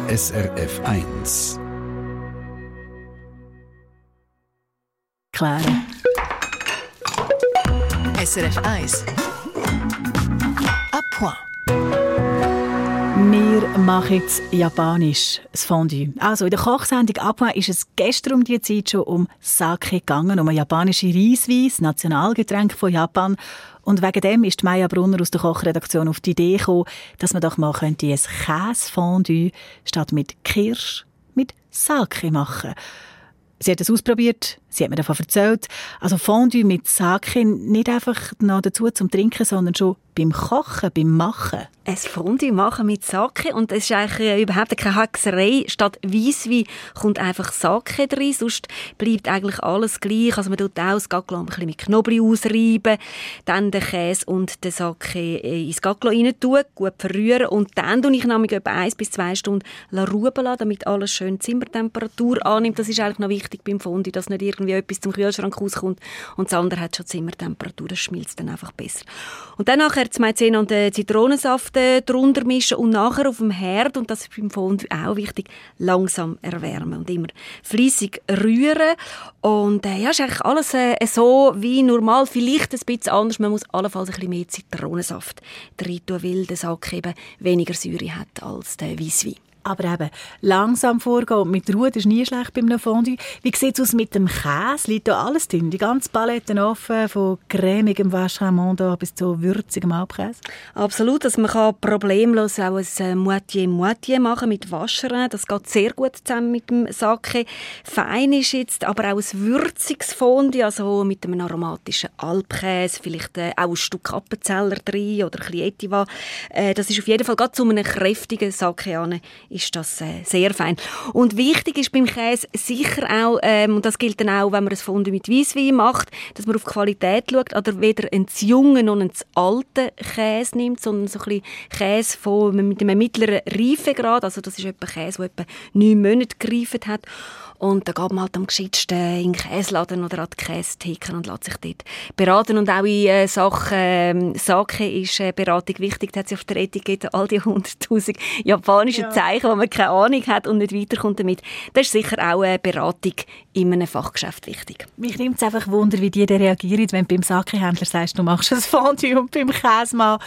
SRF 1. Klären. SRF 1. À point. Wir machen jetzt Japanisch, das Fondue. Also in der Kochsendung «À point» ist es gestern um diese Zeit schon um Sake gegangen, um eine japanische Reiswein, das Nationalgetränk von Japan. Und wegen dem ist Maja Brunner aus der Kochredaktion auf die Idee gekommen, dass man doch mal ein Käsefondue statt mit Kirsch mit Sake machen. Sie hat es ausprobiert, sie hat mir davon erzählt. Also Fondue mit Sake nicht einfach noch dazu zum Trinken, sondern schon beim Kochen, beim Machen. Ein Fondue machen mit Sake und es ist eigentlich überhaupt keine Hexerei. Statt Weisswein kommt einfach Sake drin, sonst bleibt eigentlich alles gleich. Also man tut auch das Gaglo ein bisschen mit Knoblauch ausreiben, dann den Käse und den Sake ins Gaglo rein tun, gut verrühren und dann tue ich nämlich etwa 1 bis 2 Stunden ruhen lassen, damit alles schön Zimmertemperatur annimmt. Das ist eigentlich noch wichtig beim Fondue, dass nicht irgendwie etwas zum Kühlschrank rauskommt und das andere hat schon Zimmertemperatur, das schmilzt dann einfach besser. Und dann nachher die Maizena und den Zitronensaft drunter mischen und nachher auf dem Herd, und das ist beim Fondue auch wichtig, langsam erwärmen und immer fleissig rühren. Und ja, ist eigentlich alles so wie normal, vielleicht ein bisschen anders. Man muss allenfalls ein bisschen mehr Zitronensaft rein tun, weil der Sake eben weniger Säure hat als der Weisswein. Aber eben, langsam vorgehen mit Ruhe, das ist nie schlecht bei einem Fondue. Wie sieht es aus mit dem Käse? Liegt da alles drin? Die ganze Palette offen, von cremigem Vacherin bis zu würzigem Alpkäse? Absolut, also man kann problemlos auch ein Moitié-Moitié machen mit Vacherin. Das geht sehr gut zusammen mit dem Sake. Fein ist jetzt aber auch ein würziges Fondue, also mit einem aromatischen Alpkäse, vielleicht auch ein Stück Appenzeller drin oder ein bisschen Etiva. Das ist auf jeden Fall gerade zu einem kräftigen Sake an, ist das sehr fein. Und wichtig ist beim Käse sicher auch, und das gilt dann auch, wenn man ein Fondue mit Weisswein macht, dass man auf die Qualität schaut, oder weder einen zu jungen noch einen zu alten Käse nimmt, sondern so ein bisschen Käse mit einem mittleren Reifegrad. Also das ist etwa Käse, der etwa 9 Monate gereift hat. Und da geht man halt am geschicktesten in den Käseladen oder an die Käsetheke und lässt sich dort beraten. Und auch in Sachen Sake ist Beratung wichtig. Da hat sie auf der Etikette all die 100'000 japanischen Zeichen, wo man keine Ahnung hat und nicht weiterkommt damit. Das ist sicher auch eine Beratung in einem Fachgeschäft wichtig. Mich nimmt es einfach Wunder, wie die reagieren, wenn du beim Sake-Händler sagst, du machst ein Fondue und beim Käsemann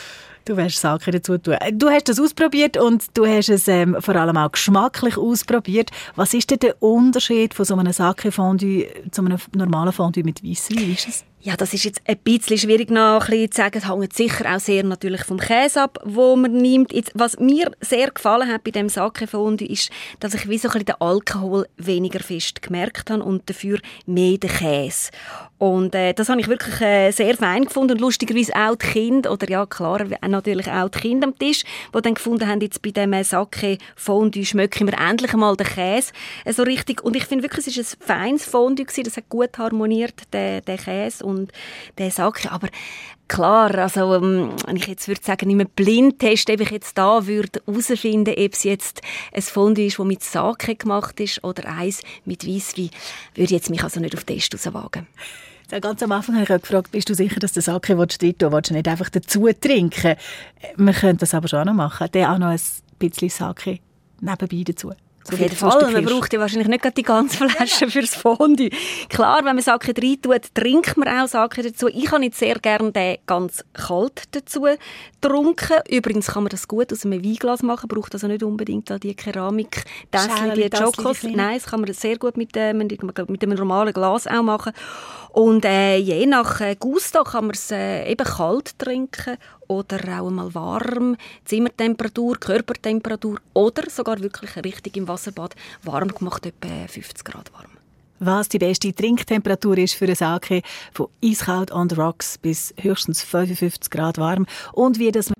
du willst Sake dazu tun. Du hast das ausprobiert und du hast es vor allem auch geschmacklich ausprobiert. Was ist denn der Unterschied von so einem Sake-Fondue zu einem normalen Fondue mit Weisswein? Wie ist es? Ja, das ist jetzt ein bisschen schwierig noch ein bisschen zu sagen. Es hängt sicher auch sehr natürlich vom Käse ab, wo man nimmt. Jetzt, was mir sehr gefallen hat bei dem Sake-Fondue ist, dass ich wie so ein bisschen den Alkohol weniger fest gemerkt habe und dafür mehr den Käse. Und das habe ich wirklich sehr fein gefunden. Und lustigerweise auch die Kinder, oder ja klar, natürlich auch die Kinder am Tisch, die dann gefunden haben, jetzt bei dem Sake-Fondue schmecken wir endlich mal den Käse so richtig. Und ich finde wirklich, es war ein feines Fondue gewesen. Das hat gut harmoniert, der Käse und der Sake. Aber klar, also wenn ich jetzt würde sagen, in einem Blindtest, ob ich jetzt da würde herausfinden, ob es jetzt ein Fondue ist, das mit Sake gemacht ist oder eins mit Weisswein, würde ich jetzt mich also nicht auf den Test rauswagen. Ganz am Anfang habe ich auch gefragt, bist du sicher, dass der Sake drin tun willst, nicht einfach dazu trinken? Wir können das aber schon auch noch machen. Der auch noch ein bisschen Sake nebenbei dazu. Auf jeden Fall. Man braucht ja wahrscheinlich nicht gerade die ganze Flasche fürs Fondue. Klar, wenn man Sake rein tut, trinkt man auch Sake dazu. Ich habe jetzt sehr gerne den ganz kalt dazu getrunken. Übrigens kann man das gut aus einem Weinglas machen. Braucht also nicht unbedingt die Keramik-Tässchen, die Chocos. Nein, das kann man sehr gut mit einem normalen Glas auch machen. Und je nach Gusto kann man es eben kalt trinken oder auch einmal warm, Zimmertemperatur, Körpertemperatur oder sogar wirklich richtig im Wasserbad warm gemacht, etwa 50 Grad warm. Was die beste Trinktemperatur ist für einen Sake, von eiskalt on the rocks bis höchstens 55 Grad warm und wie das...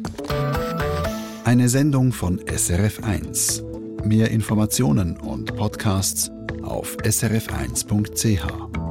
Eine Sendung von SRF 1. Mehr Informationen und Podcasts auf srf1.ch.